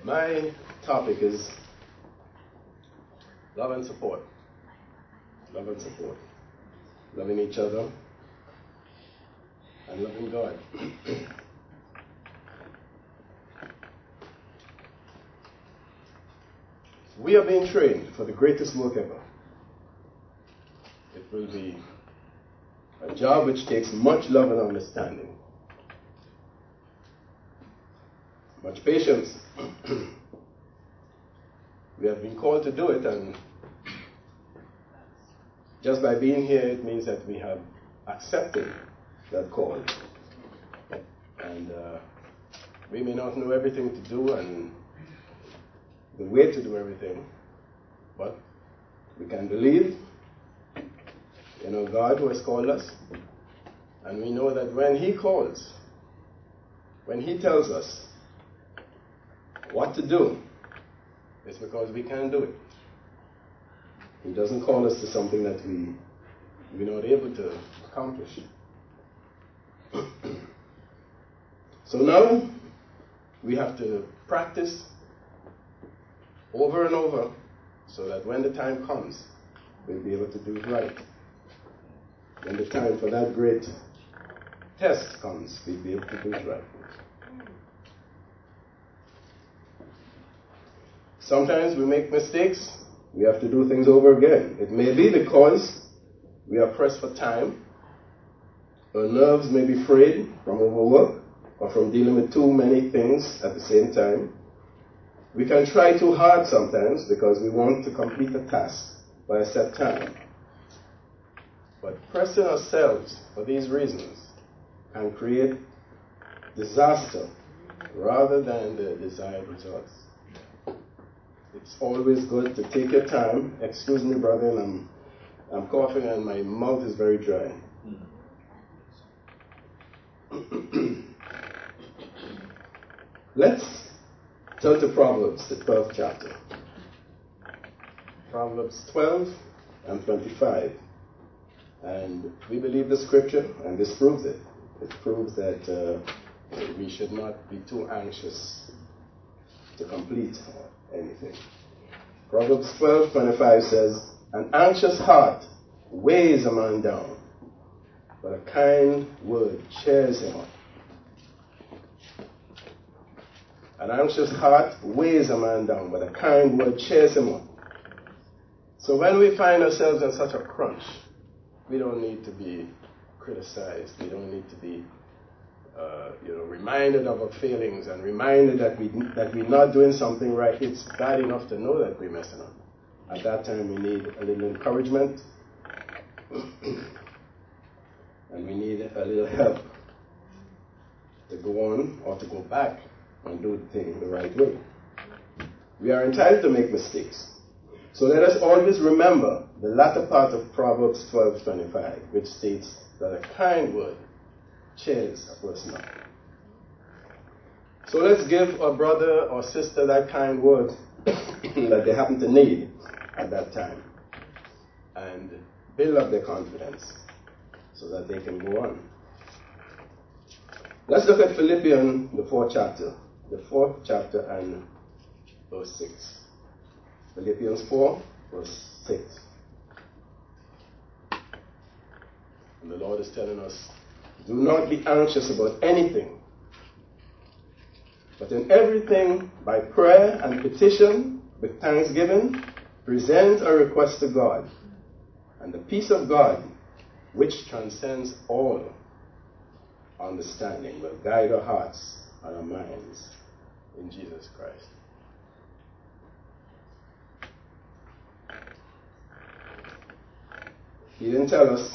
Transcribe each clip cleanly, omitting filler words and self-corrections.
My topic is love and support. Love and support. Loving each other and loving God. We are being trained for the greatest work ever. It will be a job which takes much love and understanding, much patience. We have been called to do it, and just by being here, it means that we have accepted that call. And we may not know everything to do and the way to do everything, but we can believe in our God who has called us, and we know that when He calls, when He tells us what to do, it's because we can do it. He doesn't call us to something that we're not able to accomplish. So now we have to practice over and over so that when the time comes, we'll be able to do it right. When the time for that great test comes, we'll be able to do it right. Sometimes we make mistakes. We have to do things over again. It may be because we are pressed for time. Our nerves may be frayed from overwork or from dealing with too many things at the same time. We can try too hard sometimes because we want to complete a task by a set time. But pressing ourselves for these reasons can create disaster rather than the desired results. It's always good to take your time. Excuse me, brother, and I'm coughing and my mouth is very dry. Let's turn to Proverbs, the 12th chapter. Proverbs 12 and 25. And we believe the scripture, and this proves it. It proves that we should not be too anxious to complete anything. Proverbs 12:25 says, "An anxious heart weighs a man down, but a kind word cheers him up." An anxious heart weighs a man down, but a kind word cheers him up. So when we find ourselves in such a crunch, we don't need to be criticized. We don't need to be reminded of our failings and reminded that we're not doing something right. It's bad enough to know that we're messing up. At that time, we need a little encouragement, and we need a little help to go on or to go back and do the thing the right way. We are entitled to make mistakes. So let us always remember the latter part of Proverbs 12:25, which states that a kind word cheers a person up. So let's give our brother or sister that kind word that they happen to need at that time and build up their confidence so that they can go on. Let's look at Philippians, the 4th chapter and verse 6. Philippians 4, verse 6. And the Lord is telling us, "Do not be anxious about anything, but in everything, by prayer and petition, with thanksgiving, present a request to God. And the peace of God, which transcends all understanding, will guide our hearts and our minds in Jesus Christ." He didn't tell us,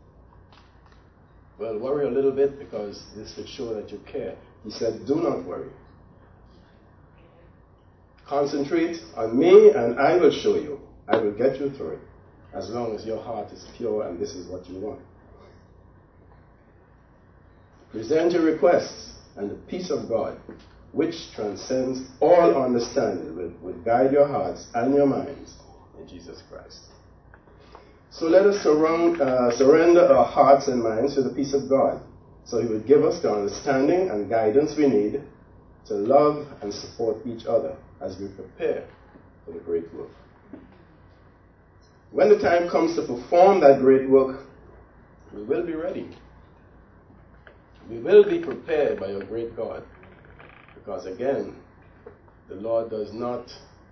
well, worry a little bit because this will show that you care. He said, do not worry. Concentrate on me and I will show you. I will get you through it as long as your heart is pure and this is what you want. Present your requests and the peace of God, which transcends all understanding, will guide your hearts and your minds in Jesus Christ. So let us surrender our hearts and minds to the peace of God, so He will give us the understanding and guidance we need to love and support each other as we prepare for the great work. When the time comes to perform that great work, we will be ready. We will be prepared by our great God. Because again, the Lord does not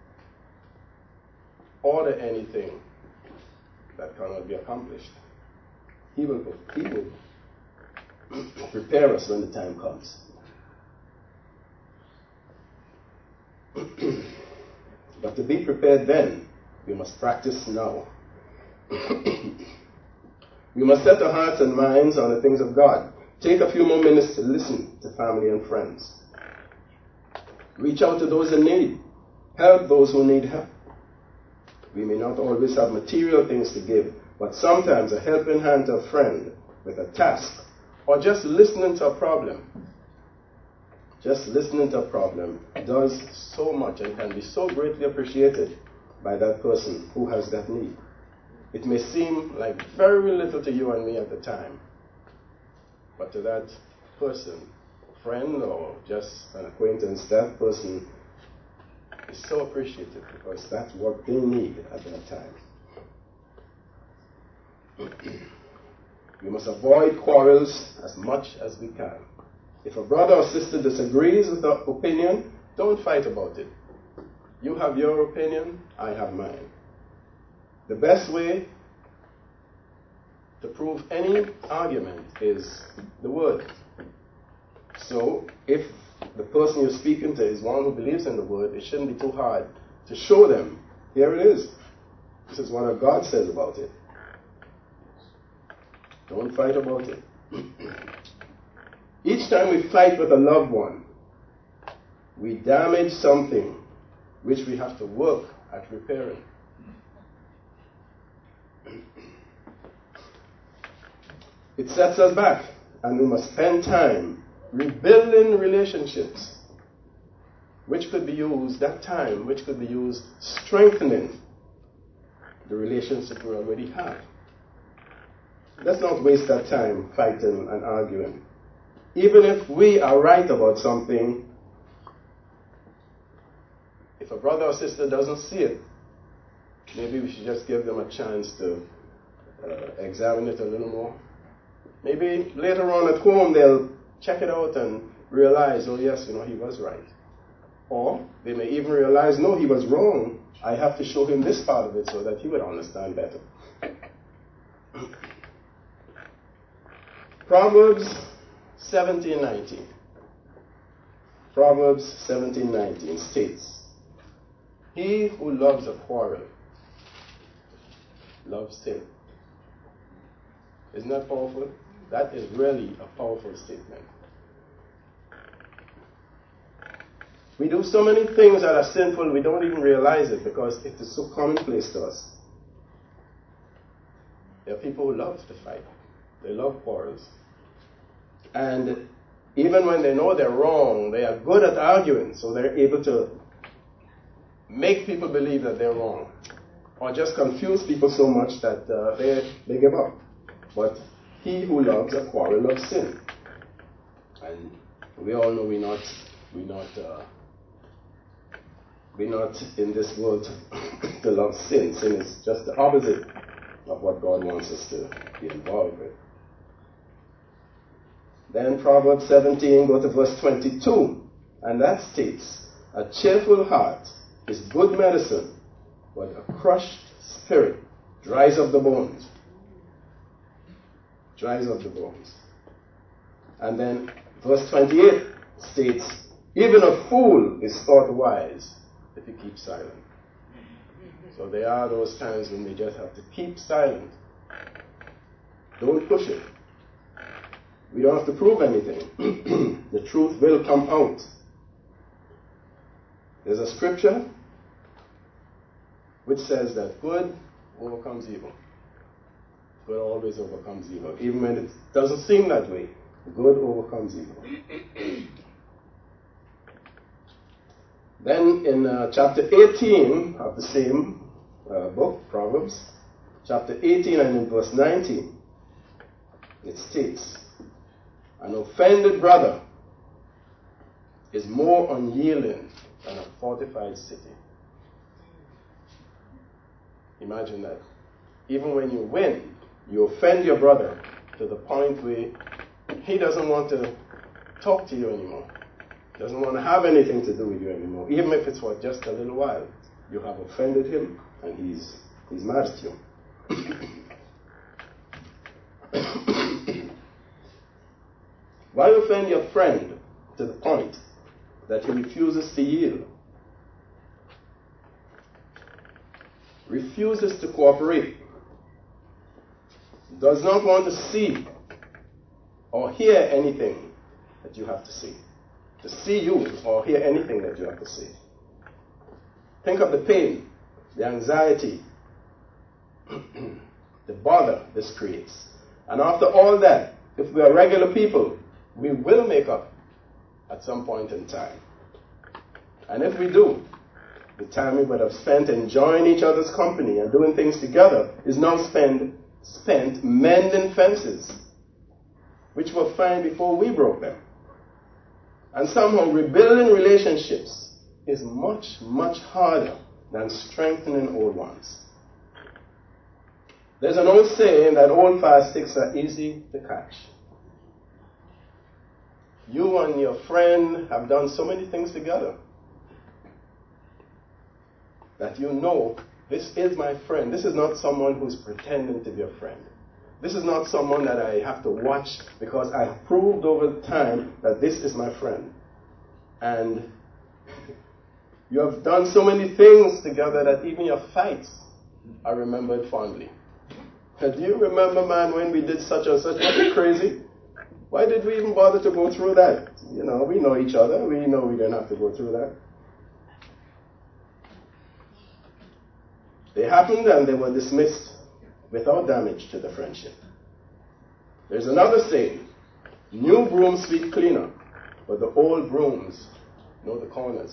order anything that cannot be accomplished. He will prepare us when the time comes. But to be prepared then, we must practice now. We must set our hearts and minds on the things of God. Take a few more minutes to listen to family and friends. Reach out to those in need. Help those who need help. We may not always have material things to give, but sometimes a helping hand to a friend with a task, or just listening to a problem. Just listening to a problem does so much and can be so greatly appreciated by that person who has that need. It may seem like very little to you and me at the time, but to that person, friend or just an acquaintance, that person is so appreciated because that's what they need at that time. We must avoid quarrels as much as we can. If a brother or sister disagrees with our opinion, don't fight about it. You have your opinion, I have mine. The best way to prove any argument is the word. So, if the person you're speaking to is one who believes in the word, it shouldn't be too hard to show them, here it is. This is what God says about it. Don't fight about it. Each time we fight with a loved one, we damage something which we have to work at repairing. It sets us back, and we must spend time rebuilding relationships, which could be used, that time, which could be used strengthening the relationship we already have. Let's not waste that time fighting and arguing. Even if we are right about something, if a brother or sister doesn't see it, maybe we should just give them a chance to examine it a little more. Maybe later on at home they'll check it out and realize, oh yes, he was right. Or they may even realize, no, he was wrong. I have to show him this part of it so that he would understand better. Proverbs 17:19. Proverbs 17:19 states, he who loves a quarrel loves sin. Isn't that powerful? That is really a powerful statement. We do so many things that are sinful, we don't even realize it because it is so commonplace to us. There are people who love to fight. They love quarrels. And even when they know they're wrong, they are good at arguing, so they're able to make people believe that they're wrong. Or just confuse people so much that they give up. But he who loves a quarrel loves sin. And we all know we're not in this world to love sin. Sin is just the opposite of what God wants us to be involved with. Then Proverbs 17, go to verse 22. And that states, a cheerful heart is good medicine, but a crushed spirit dries up the bones. Dries up the bones. And then verse 28 states, even a fool is thought wise if he keeps silent. So there are those times when we just have to keep silent. Don't push it. We don't have to prove anything. The truth will come out. There's a scripture which says that good overcomes evil. Good always overcomes evil. Even when it doesn't seem that way, good overcomes evil. Then in chapter 18 of the same book, Proverbs, chapter 18 and in verse 19, it states, an offended brother is more unyielding than a fortified city. Imagine that. Even when you win, you offend your brother to the point where he doesn't want to talk to you anymore. Doesn't want to have anything to do with you anymore. Even if it's for just a little while. You have offended him and he's mad at you. Why offend your friend to the point that he refuses to yield? Refuses to cooperate. Does not want to see or hear anything that you have to say. To see you or hear anything that you have to say. Think of the pain, the anxiety, the bother this creates. And after all that, if we are regular people, we will make up at some point in time. And if we do, the time we would have spent enjoying each other's company and doing things together is now spent mending fences, which were fine before we broke them. And somehow rebuilding relationships is much, much harder than strengthening old ones. There's an old saying that old fire sticks are easy to catch. You and your friend have done so many things together that you know, this is my friend. This is not someone who's pretending to be a friend. This is not someone that I have to watch because I have proved over time that this is my friend. And you have done so many things together that even your fights are remembered fondly. Do you remember, man, when we did such and such? Was it crazy? Why did we even bother to go through that? You know, we know each other. We know we didn't have to go through that. They happened and they were dismissed without damage to the friendship. There's another saying, new brooms sweep cleaner, but the old brooms know the corners.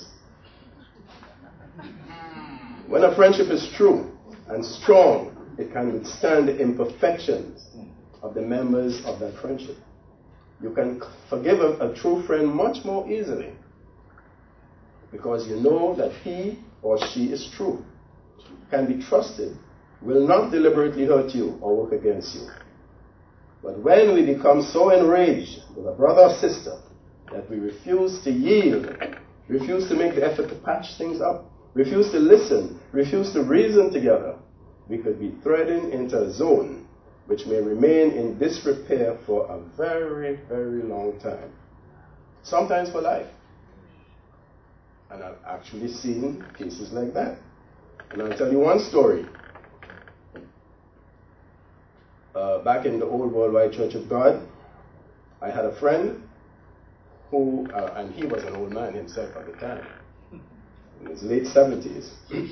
When a friendship is true and strong, it can withstand the imperfections of the members of that friendship. You can forgive a true friend much more easily because you know that he or she is true, can be trusted, will not deliberately hurt you or work against you. But when we become so enraged with a brother or sister that we refuse to yield, refuse to make the effort to patch things up, refuse to listen, refuse to reason together, we could be threading into a zone which may remain in disrepair for a very, very long time. Sometimes for life. And I've actually seen cases like that. And I'll tell you one story. Back in the old Worldwide Church of God, I had a friend who, and he was an old man himself at the time, in his late 70s.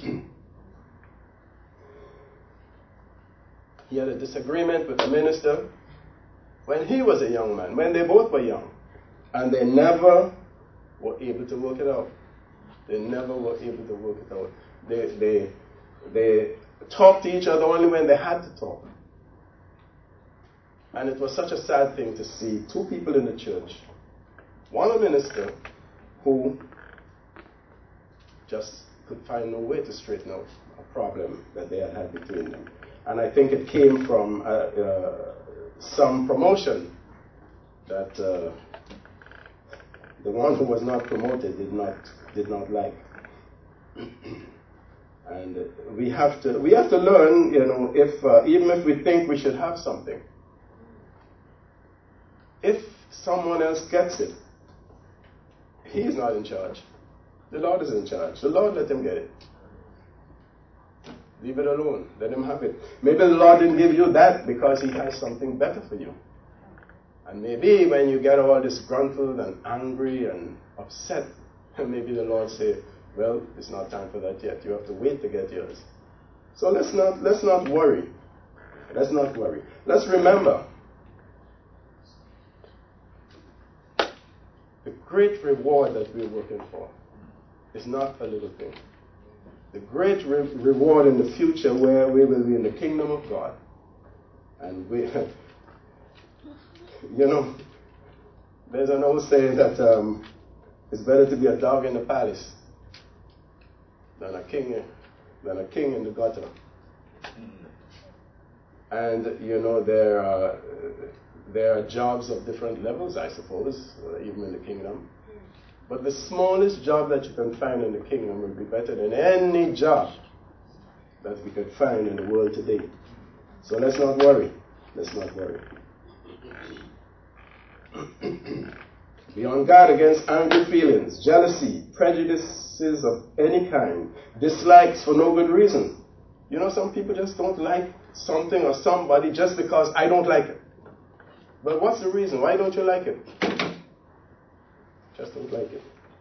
He had a disagreement with the minister when he was a young man, when they both were young. And they never were able to work it out. They never were able to work it out. They talked to each other only when they had to talk. And it was such a sad thing to see two people in the church, one a minister who just could find no way to straighten out a problem that they had between them. And I think it came from some promotion that the one who was not promoted did not like. And we have to learn, you know, if even if we think we should have something, if someone else gets it, he's not in charge. The Lord is in charge. The Lord let him get it. Leave it alone. Let him have it. Maybe the Lord didn't give you that because he has something better for you. And maybe when you get all disgruntled and angry and upset, maybe the Lord say, well, it's not time for that yet. You have to wait to get yours. So let's not worry. Let's not worry. Let's remember the great reward that we're working for is not a little thing. The great reward in the future where we will be in the kingdom of God. And we, you know, there's an old saying that It's better to be a dog in the palace than a king in the gutter. And there are jobs of different levels, I suppose, even in the kingdom. But the smallest job that you can find in the kingdom will be better than any job that we could find in the world today. So let's not worry. Let's not worry. Be on guard against angry feelings, jealousy, prejudices of any kind, dislikes for no good reason. Some people just don't like something or somebody just because I don't like it. But what's the reason? Why don't you like it? Just don't like it.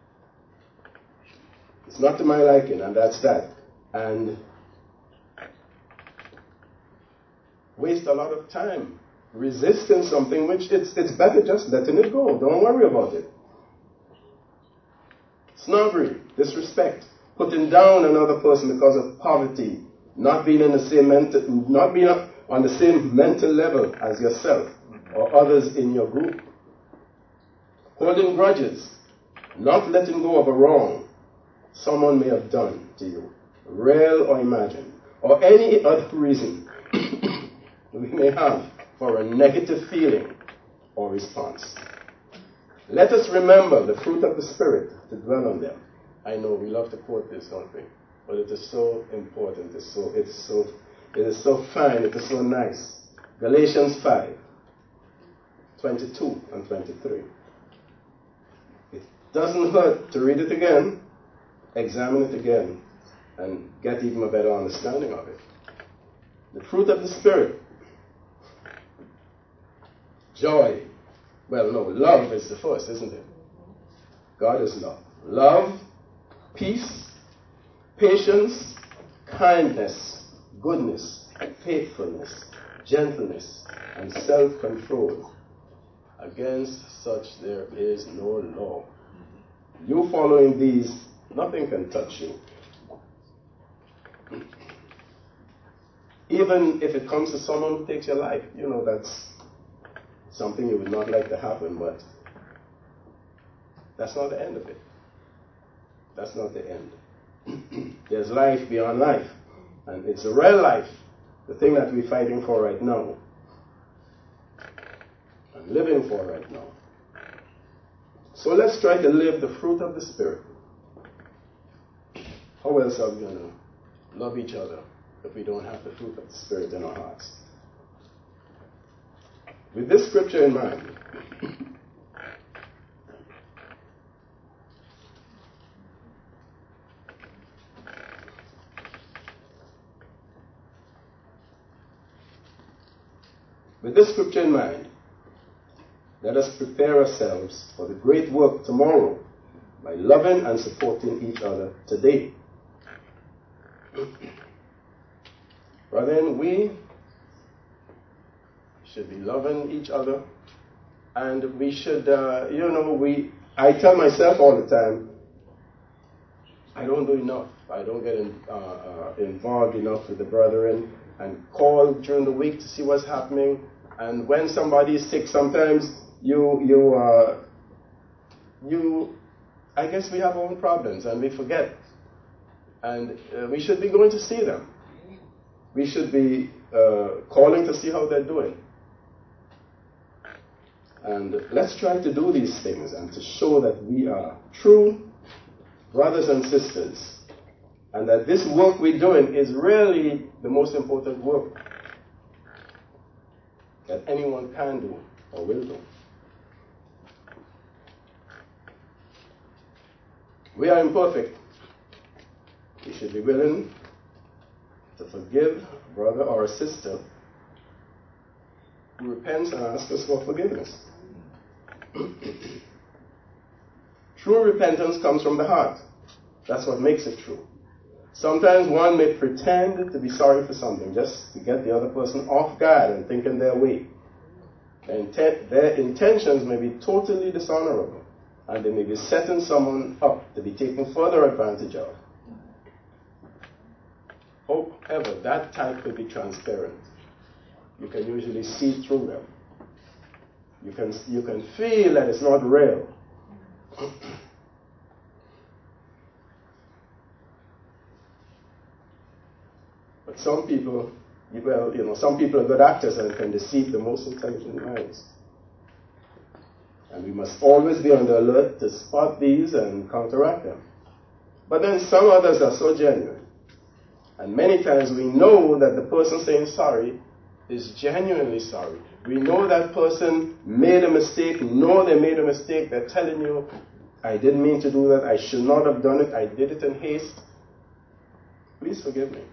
It's not to my liking, and that's that. And waste a lot of time resisting something which it's better just letting it go. Don't worry about it. Snobbery, disrespect, putting down another person because of poverty, not being on the same mental level as yourself or others in your group. Holding grudges, not letting go of a wrong someone may have done to you, real or imagined, or any other reason we may have for a negative feeling or response. Let us remember the fruit of the Spirit to dwell on them. I know we love to quote this, don't we? But it is so important. It is so fine. It is so nice. Galatians 5:22 and 23. It doesn't hurt to read it again, examine it again, and get even a better understanding of it. The fruit of the Spirit. Joy. Well, no, love is the first, isn't it? God is love. Love, peace, patience, kindness, goodness, faithfulness, gentleness, and self-control. Against such there is no law. You following these, nothing can touch you. Even if it comes to someone who takes your life, that's something you would not like to happen, but that's not the end of it. That's not the end. There's life beyond life, and it's a real life, the thing that we're fighting for right now and living for right now. So let's try to live the fruit of the Spirit. How else are we going to love each other if we don't have the fruit of the Spirit in our hearts? With this scripture in mind, let us prepare ourselves for the great work tomorrow by loving and supporting each other today. Brethren, we should be loving each other, and we should, I tell myself all the time, I don't do enough. I don't get involved enough with the brethren and call during the week to see what's happening. And when somebody is sick, sometimes I guess we have our own problems and we forget. And we should be going to see them. We should be calling to see how they're doing. And let's try to do these things and to show that we are true brothers and sisters, and that this work we're doing is really the most important work that anyone can do or will do. We are imperfect. We should be willing to forgive a brother or a sister who repents and asks us for forgiveness. True repentance comes from the heart. That's what makes it true. Sometimes one may pretend to be sorry for something just to get the other person off guard and think in their way. Their intentions may be totally dishonorable, and they may be setting someone up to be taken further advantage of. However, that type could be transparent. You can usually see through them. You can feel that it's not real. But some people, some people are good actors and can deceive the most intelligent minds. And we must always be on the alert to spot these and counteract them. But then some others are so genuine. And many times we know that the person saying sorry is genuinely sorry. We know that person made a mistake, know they made a mistake. They're telling you, I didn't mean to do that. I should not have done it. I did it in haste. Please forgive me.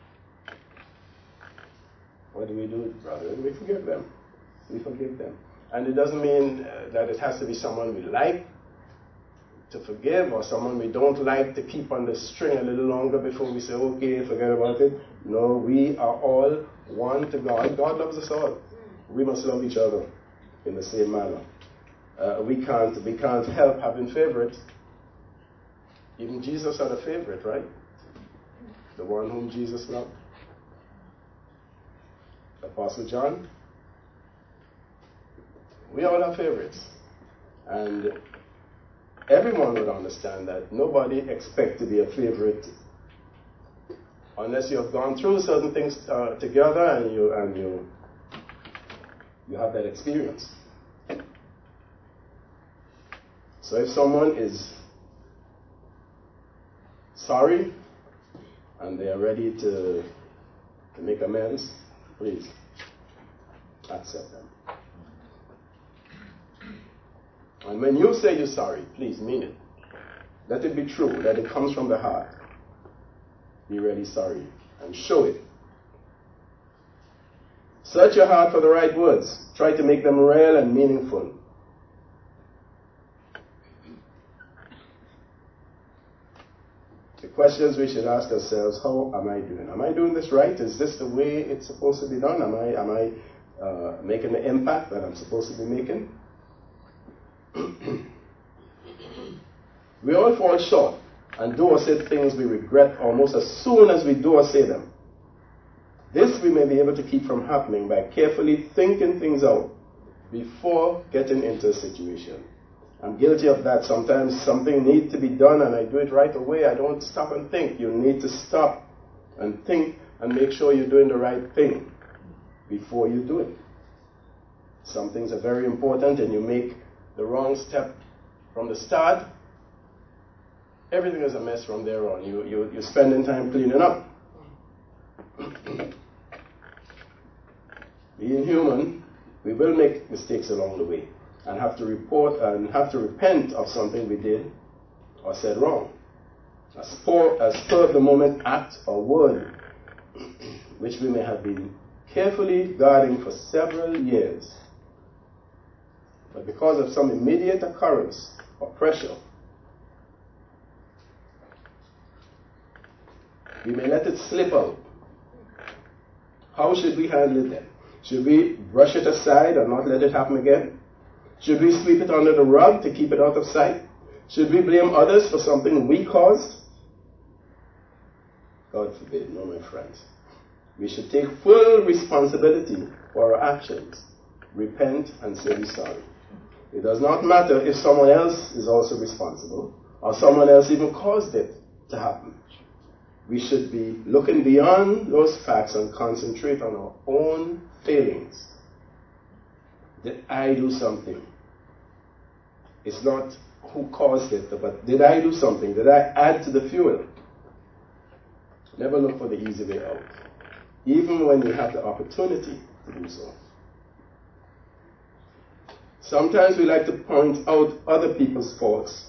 What do we do, brother? We forgive them. We forgive them. And it doesn't mean that it has to be someone we like to forgive or someone we don't like to keep on the string a little longer before we say, okay, forget about it. No, we are all one to God. God loves us all. We must love each other in the same manner. We can't help having favorites. Even Jesus had a favorite, right? The one whom Jesus loved. Apostle John. We all have favorites. And everyone would understand that nobody expects to be a favorite unless you have gone through certain things together and you have that experience. So if someone is sorry and they are ready to make amends, please accept them. And when you say you're sorry, please mean it. Let it be true, that it comes from the heart. Be really sorry and show it. Search your heart for the right words. Try to make them real and meaningful. The questions we should ask ourselves: how am I doing? Am I doing this right? Is this the way it's supposed to be done? Am I making the impact that I'm supposed to be making? We all fall short and do or say things we regret almost as soon as we do or say them. This we may be able to keep from happening by carefully thinking things out before getting into a situation. I'm guilty of that. Sometimes something needs to be done and I do it right away. I don't stop and think. You need to stop and think and make sure you're doing the right thing before you do it. Some things are very important and you make the wrong step from the start, everything is a mess from there on. You're spending time cleaning up. Being human, we will make mistakes along the way and have to repent of something we did or said wrong. A spur of the moment act or word which we may have been carefully guarding for several years. But because of some immediate occurrence or pressure, we may let it slip out. How should we handle it then? Should we brush it aside and not let it happen again? Should we sweep it under the rug to keep it out of sight? Should we blame others for something we caused? God forbid, no, my friends. We should take full responsibility for our actions, repent and say we're sorry. It does not matter if someone else is also responsible or someone else even caused it to happen. We should be looking beyond those facts and concentrate on our own failings. Did I do something? It's not who caused it, but did I do something? Did I add to the fuel? Never look for the easy way out, even when you have the opportunity to do so. Sometimes we like to point out other people's faults.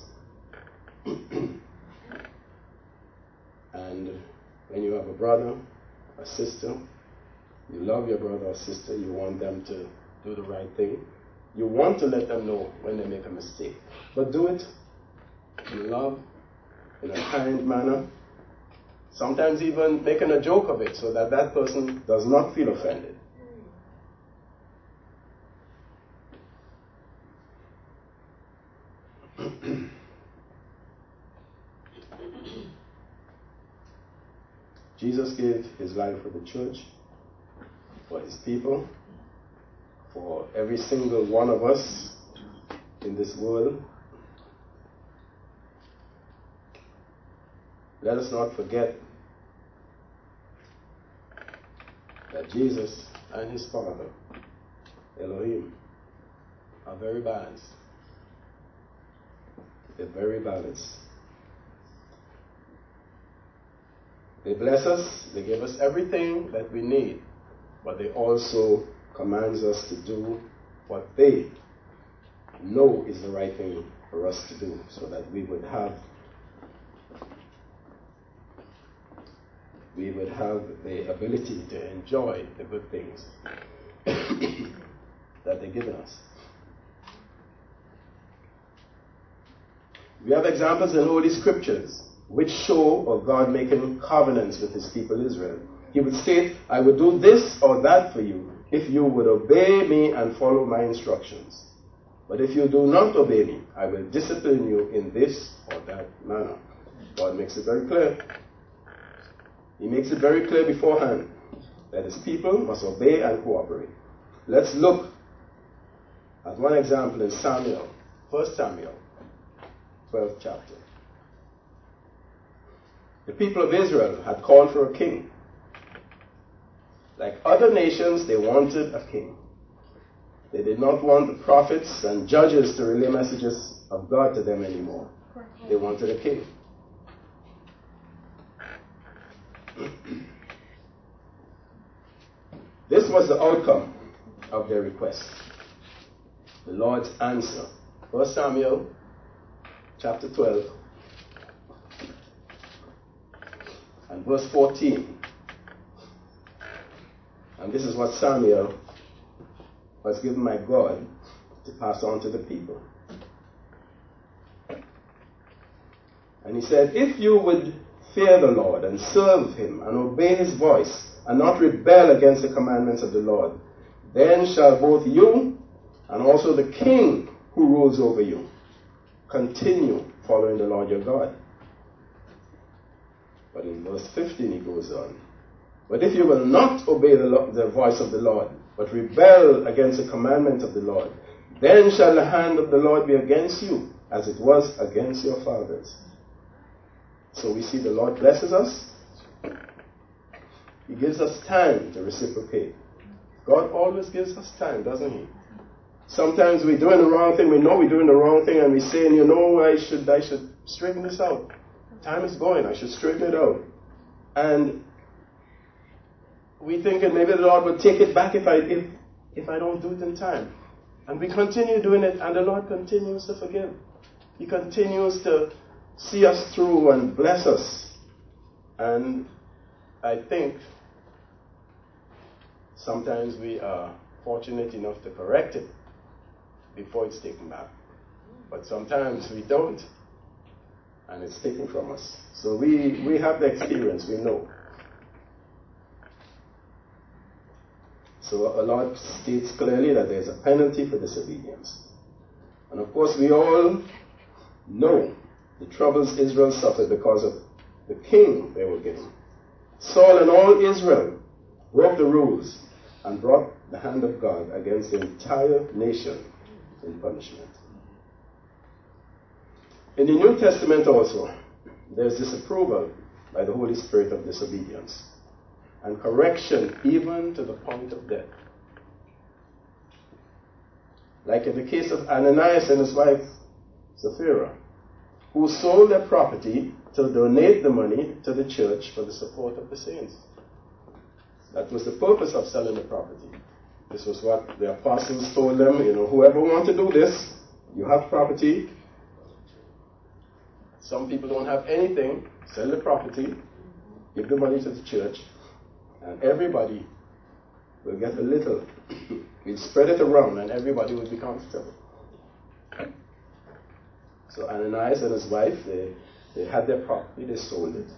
And when you have a brother, a sister, you love your brother or sister, you want them to do the right thing. You want to let them know when they make a mistake. But do it in love, in a kind manner. Sometimes even making a joke of it so that that person does not feel offended. Jesus gave his life for the church, for his people, for every single one of us in this world. Let us not forget that Jesus and his Father, Elohim, are very balanced. They're very balanced. They bless us, they give us everything that we need, but they also command us to do what they know is the right thing for us to do, so that we would have the ability to enjoy the good things that they've given us. We have examples in Holy Scriptures which show of God making covenants with his people Israel. He would state, I would do this or that for you if you would obey me and follow my instructions. But if you do not obey me, I will discipline you in this or that manner. God makes it very clear. He makes it very clear beforehand that his people must obey and cooperate. Let's look at one example in Samuel, 1 Samuel, 12th chapter. The people of Israel had called for a king. Like other nations, they wanted a king. They did not want the prophets and judges to relay messages of God to them anymore. They wanted a king. This was the outcome of their request. The Lord's answer. 1 Samuel chapter 12 and verse 14. And this is what Samuel was given by God to pass on to the people. And he said, if you would fear the Lord and serve him and obey his voice and not rebel against the commandments of the Lord, then shall both you and also the king who rules over you continue following the Lord your God. But in verse 15 he goes on, but if you will not obey the voice of the Lord, but rebel against the commandment of the Lord, then shall the hand of the Lord be against you, as it was against your fathers. So we see the Lord blesses us. He gives us time to reciprocate. God always gives us time, doesn't he? Sometimes we're doing the wrong thing, we know we're doing the wrong thing, and we're saying, I should straighten this out. Time is going, I should straighten it out. And we thinking maybe the Lord will take it back if I don't do it in time. And we continue doing it, and the Lord continues to forgive. He continues to see us through and bless us. And I think sometimes we are fortunate enough to correct it before it's taken back. But sometimes we don't, and it's taken from us. So we have the experience, we know. So our Lord states clearly that there's a penalty for disobedience. And of course we all know the troubles Israel suffered because of the king they were given. Saul and all Israel broke the rules and brought the hand of God against the entire nation in punishment. In the New Testament also, there's disapproval by the Holy Spirit of disobedience and correction even to the point of death. Like in the case of Ananias and his wife Sapphira, who sold their property to donate the money to the church for the support of the saints. That was the purpose of selling the property. This was what the apostles told them, whoever wants to do this, you have property. Some people don't have anything, sell the property, give the money to the church, and everybody will get a little. We'll spread it around and everybody will be comfortable. So Ananias and his wife, they had their property, they sold it.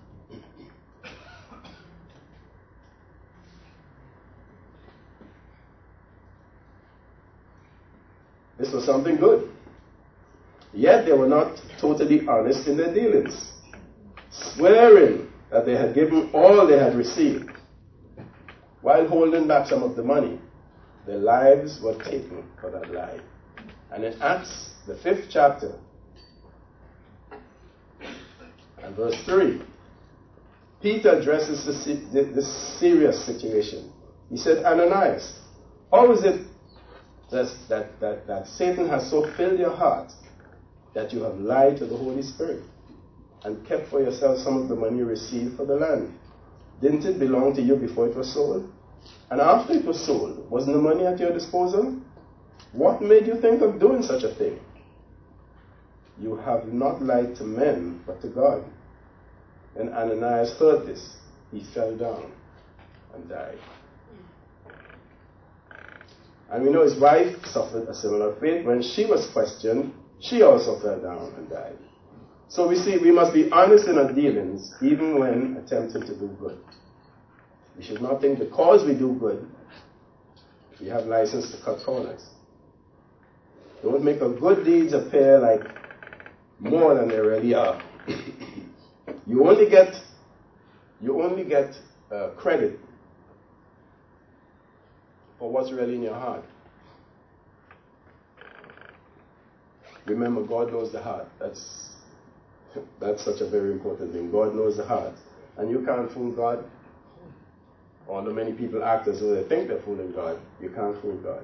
This was something good. Yet they were not totally honest in their dealings, swearing that they had given all they had received, while holding back some of the money. Their lives were taken for that lie. And in Acts, the 5th chapter, and verse 3, Peter addresses this serious situation. He said, Ananias, how is it that Satan has so filled your heart that you have lied to the Holy Spirit and kept for yourself some of the money you received for the land? Didn't it belong to you before it was sold? And after it was sold, wasn't the money at your disposal? What made you think of doing such a thing? You have not lied to men, but to God. When Ananias heard this, he fell down and died. And we know his wife suffered a similar fate. When she was questioned, she also fell down and died. So we see we must be honest in our dealings, even when attempting to do good. We should not think because we do good, we have license to cut corners. Don't make our good deeds appear like more than they really are. You only get credit for what's really in your heart. Remember, God knows the heart. That's such a very important thing. God knows the heart. And you can't fool God. Although many people act as though they think they're fooling God, you can't fool God.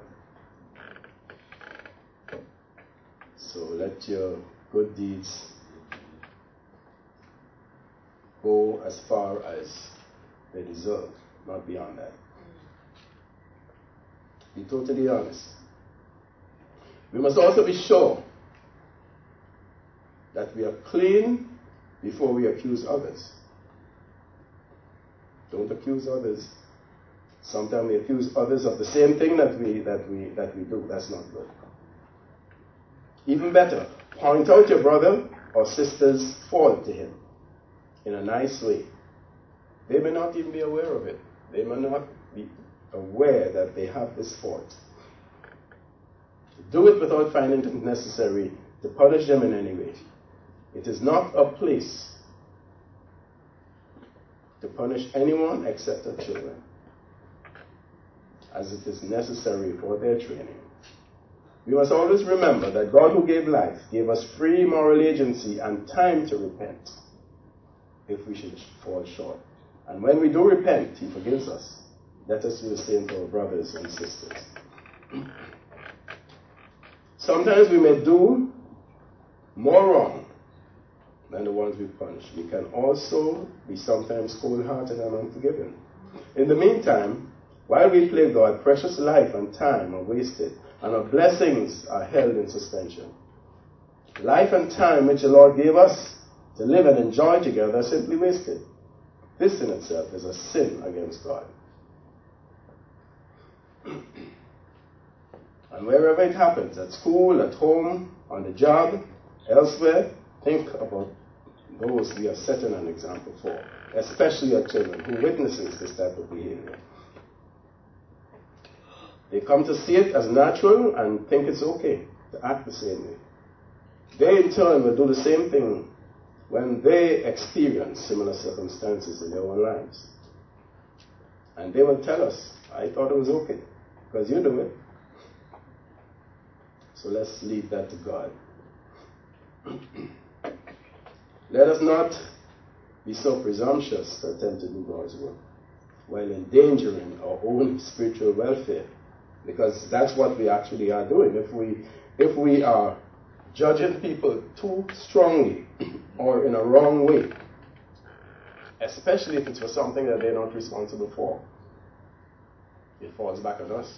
So let your good deeds go as far as they deserve, not beyond that. Be totally honest. We must also be sure that we are clean before we accuse others. Don't accuse others. Sometimes we accuse others of the same thing that we do. That's not good. Even better, point out your brother or sister's fault to him in a nice way. They may not even be aware of it. They may not be aware that they have this fault. Do it without finding it necessary to punish them in any way. It is not a place to punish anyone except our children, as it is necessary for their training. We must always remember that God who gave life gave us free moral agency and time to repent if we should fall short. And when we do repent, He forgives us. Let us do the same to our brothers and sisters. Sometimes we may do more wrong than the ones we punish. We can also be sometimes cold-hearted and unforgiving. In the meantime, while we play God, precious life and time are wasted, and our blessings are held in suspension. Life and time which the Lord gave us to live and enjoy together are simply wasted. This in itself is a sin against God. And wherever it happens, at school, at home, on the job, elsewhere, think about those we are setting an example for, especially our children who witnesses this type of behavior. They come to see it as natural and think it's okay to act the same way. They in turn will do the same thing when they experience similar circumstances in their own lives. And they will tell us, I thought it was okay, because you do it. So let's leave that to God. Let us not be so presumptuous to attempt to do God's work while endangering our own spiritual welfare, because that's what we actually are doing. If we are judging people too strongly or in a wrong way, especially if it's for something that they're not responsible for, it falls back on us.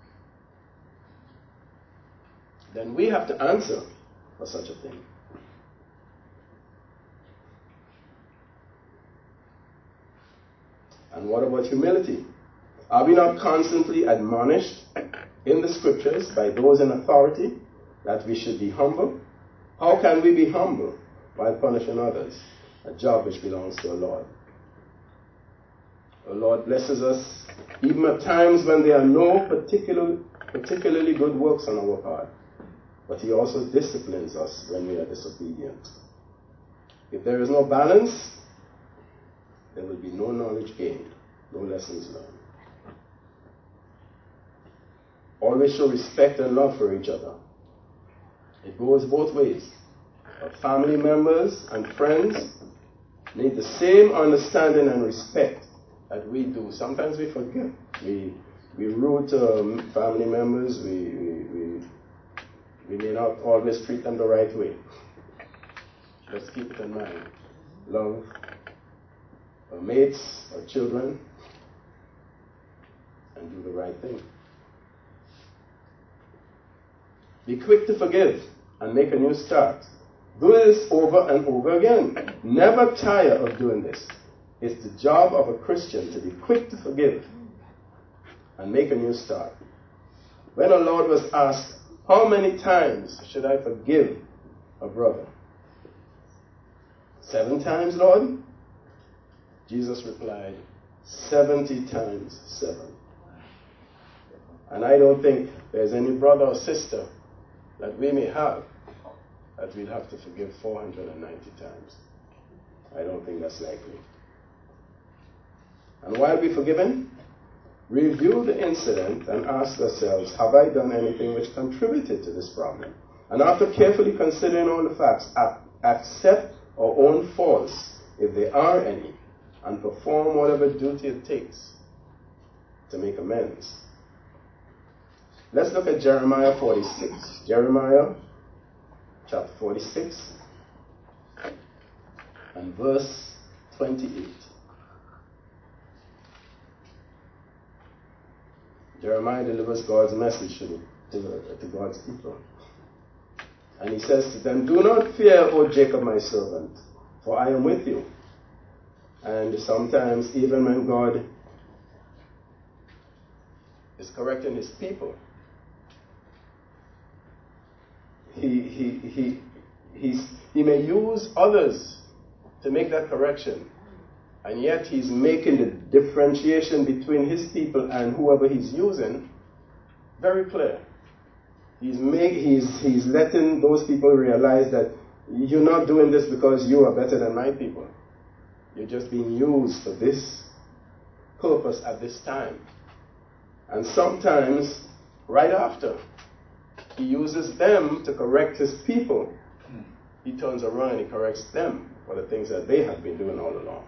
Then we have to answer for such a thing. And what about humility? Are we not constantly admonished in the scriptures by those in authority that we should be humble? How can we be humble while punishing others? A job which belongs to the Lord. The Lord blesses us even at times when there are no particularly good works on our part. But He also disciplines us when we are disobedient. If there is no balance, there will be no knowledge gained, no lessons learned. Always show respect and love for each other. It goes both ways. Our family members and friends need the same understanding and respect that we do. Sometimes we forget. We rude to family members. We may not always treat them the right way. Just keep it in mind. Love our mates, our children, and do the right thing. Be quick to forgive and make a new start. Do this over and over again. Never tire of doing this. It's the job of a Christian to be quick to forgive and make a new start. When our Lord was asked, how many times should I forgive a brother? 7 times, Lord? Jesus replied, 70 times 7. And I don't think there's any brother or sister that we may have that we'll have to forgive 490 times. I don't think that's likely. And while we're forgiven, review the incident and ask ourselves, have I done anything which contributed to this problem? And after carefully considering all the facts, accept our own faults, if there are any, and perform whatever duty it takes to make amends. Let's look at Jeremiah 46. Jeremiah chapter 46 and verse 28. Jeremiah delivers God's message to God's people. And he says to them, do not fear, O Jacob, my servant, for I am with you. And sometimes, even when God is correcting his people, he may use others to make that correction. And yet he's making the differentiation between his people and whoever he's using very clear. He's letting those people realize that you're not doing this because you are better than my people. You're just being used for this purpose at this time. And sometimes, right after, he uses them to correct his people. He turns around and he corrects them for the things that they have been doing all along.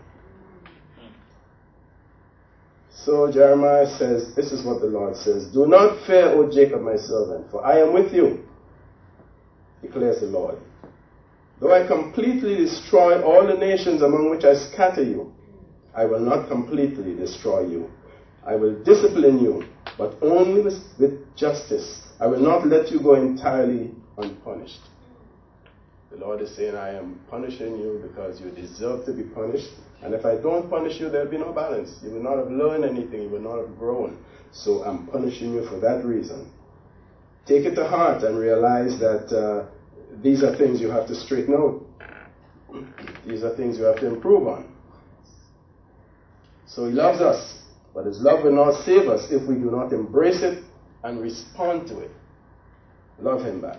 So Jeremiah says, this is what the Lord says, do not fear, O Jacob, my servant, for I am with you, declares the Lord. Though I completely destroy all the nations among which I scatter you, I will not completely destroy you. I will discipline you, but only with justice. I will not let you go entirely unpunished. The Lord is saying, I am punishing you because you deserve to be punished. And if I don't punish you, there'll be no balance. You will not have learned anything. You will not have grown. So I'm punishing you for that reason. Take it to heart and realize that these are things you have to straighten out. These are things you have to improve on. So he loves us, but his love will not save us if we do not embrace it and respond to it. Love him back.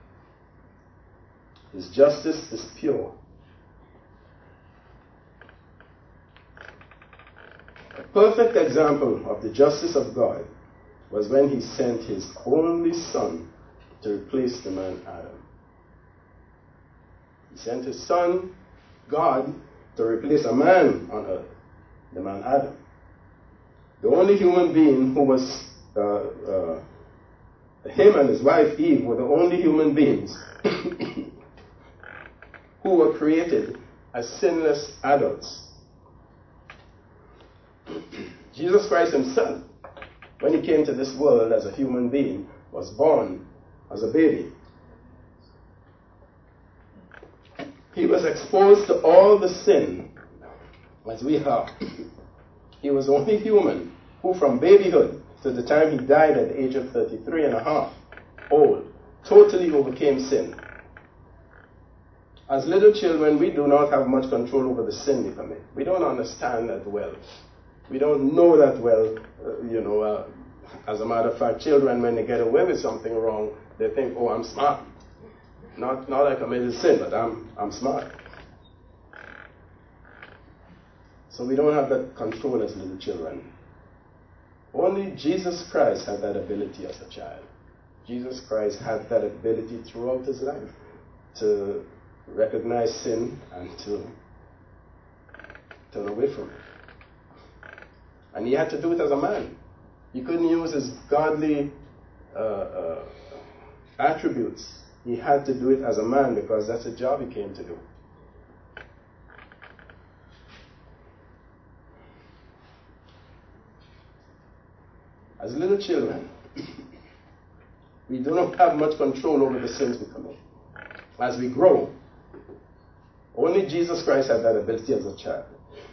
His justice is pure. A perfect example of the justice of God was when he sent his only son to replace the man Adam. He sent his son, God, to replace a man on earth, the man Adam. The only human being who was, him and his wife Eve were the only human beings who were created as sinless adults. Jesus Christ himself, when he came to this world as a human being, was born as a baby. He was exposed to all the sin as we have. He was only human who from babyhood to the time he died at the age of 33 and a half old, totally overcame sin. As little children, we do not have much control over the sin we commit. We don't understand that well. We don't know that well. As a matter of fact, children, when they get away with something wrong, they think, oh, I'm smart. Not I committed sin, but I'm smart. So we don't have that control as little children. Only Jesus Christ had that ability as a child. Jesus Christ had that ability throughout his life to recognize sin and to turn away from it. And he had to do it as a man. He couldn't use his godly attributes. He had to do it as a man because that's a job he came to do. As little children, we do not have much control over the sins we commit. As we grow, only Jesus Christ had that ability as a child.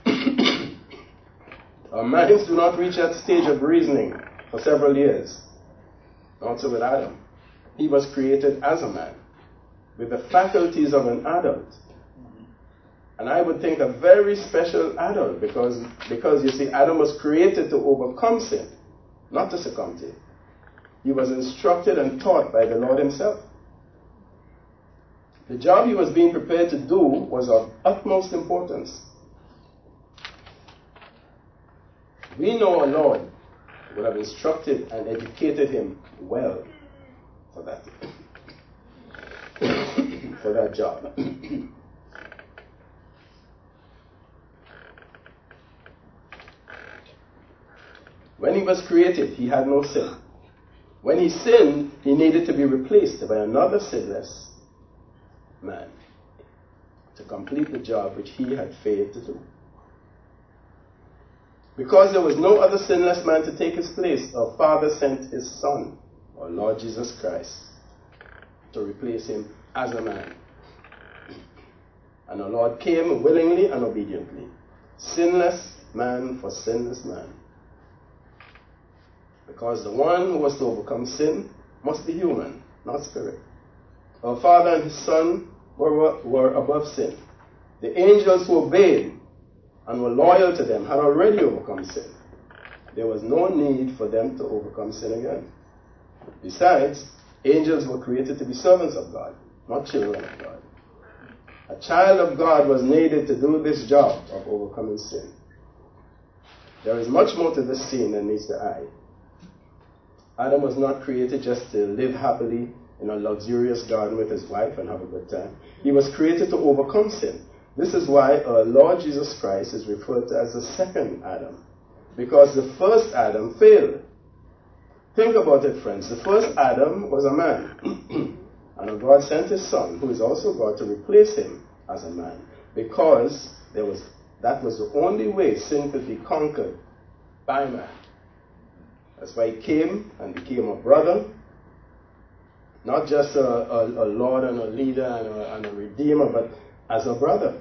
Our minds do not reach that stage of reasoning for several years. Not so with Adam. He was created as a man, with the faculties of an adult. And I would think a very special adult, because you see, Adam was created to overcome sin, not to succumb to it. He was instructed and taught by the Lord himself. The job he was being prepared to do was of utmost importance. We know our Lord would have instructed and educated him well for that, for that job. When he was created, he had no sin. When he sinned, he needed to be replaced by another sinless man to complete the job which he had failed to do. Because there was no other sinless man to take his place, our Father sent his Son, our Lord Jesus Christ, to replace him as a man. And our Lord came willingly and obediently. Sinless man for sinless man. Because the one who was to overcome sin must be human, not spirit. Our Father and his Son were above sin. The angels who obeyed and were loyal to them had already overcome sin. There was no need for them to overcome sin again. Besides, angels were created to be servants of God, not children of God. A child of God was needed to do this job of overcoming sin. There is much more to this scene than meets the eye. Adam was not created just to live happily in a luxurious garden with his wife and have a good time. He was created to overcome sin. This is why our Lord Jesus Christ is referred to as the second Adam, because the first Adam failed. Think about it, friends. The first Adam was a man, and God sent his Son, who is also God, to replace him as a man, because that was the only way sin could be conquered by man. That's why he came and became a brother, not just a Lord and a leader and a redeemer, but as a brother.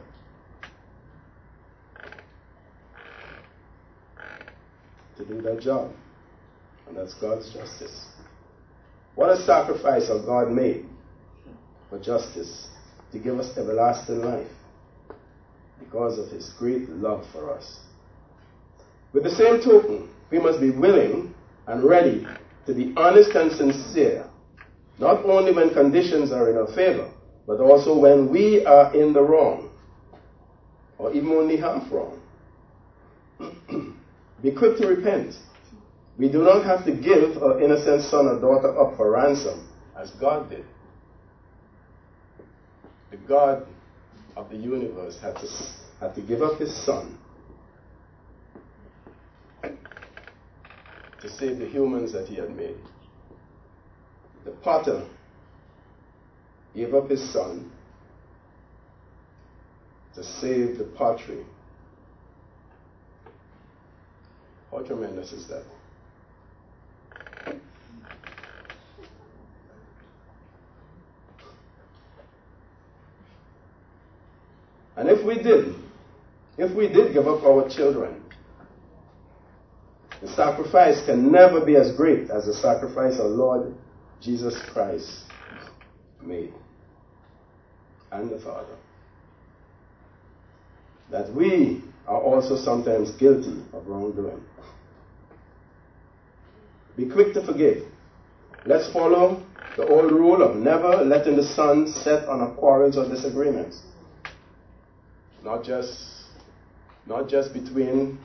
To do that job. And that's God's justice. What a sacrifice our God made for justice, to give us everlasting life because of his great love for us. With the same token, we must be willing and ready to be honest and sincere, not only when conditions are in our favor, but also when we are in the wrong, or even only half wrong. Be quick to repent. We do not have to give our innocent son or daughter up for ransom, as God did. The God of the universe had to give up his son to save the humans that he had made. The potter gave up his son to save the pottery. How tremendous is that? And if we did give up our children, the sacrifice can never be as great as the sacrifice our Lord Jesus Christ made, and the Father. That we are also sometimes guilty of wrongdoing. Be quick to forgive. Let's follow the old rule of never letting the sun set on our quarrels or disagreements. Not just between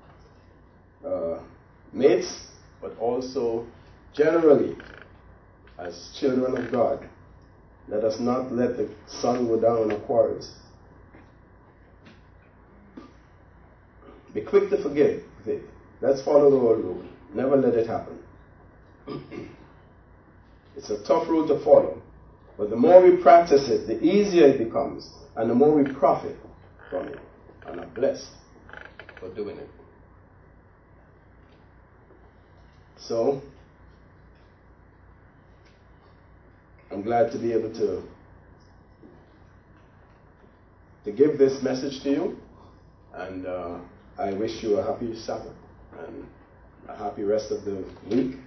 mates, but also generally as children of God. Let us not let the sun go down on our quarrels. Be quick to forgive. Let's follow the old rule. Never let it happen. It's a tough rule to follow. But the more we practice it, the easier it becomes. And the more we profit from it. And are blessed for doing it. So, I'm glad to be able to give this message to you. And I wish you a happy Sabbath and a happy rest of the week.